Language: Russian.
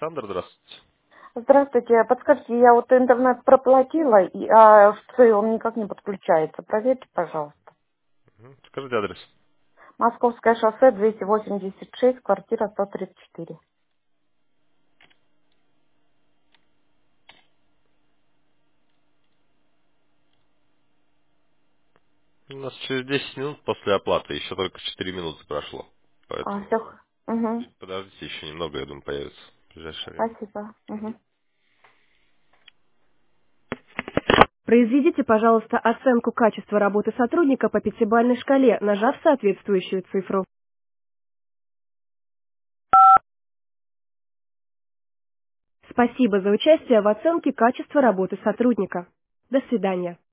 Александр, здравствуйте. Здравствуйте. Подскажите, я вот интернет проплатила, в ЦИ он никак не подключается. Проверьте, пожалуйста. Скажите адрес. Московское шоссе 286, квартира 134. У нас через 10 минут после оплаты, еще только 4 минуты прошло. Все. Поэтому Угу. подождите еще немного, я думаю, появится в ближайшее время. Спасибо. Угу. Произведите, пожалуйста, оценку качества работы сотрудника по пятибалльной шкале, нажав соответствующую цифру. Спасибо за участие в оценке качества работы сотрудника. До свидания.